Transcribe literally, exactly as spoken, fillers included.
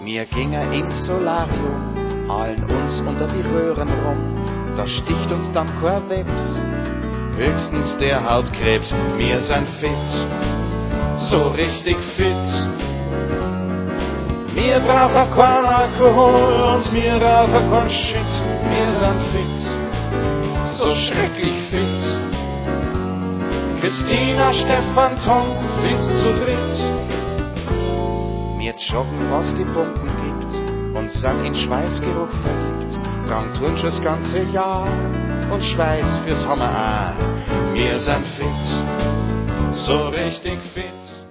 Wir gingen ins Solarium, allen uns unter die Röhren rum, da sticht uns dann kein Webs, höchstens der Hautkrebs. Wir sind fit, so richtig fit. Wir brauchen keinen Alkohol und wir rauchen keinen Shit. Wir sind fit, so schrecklich fit. Christina, Stefan, Tom, fit zu dritt. Wir joggen, was die Pumpen gibt und sind in Schweißgeruch verliebt. Dran tun schon das ganze Jahr und Schweiß fürs Sommer auch. Wir sind fit, so richtig fit.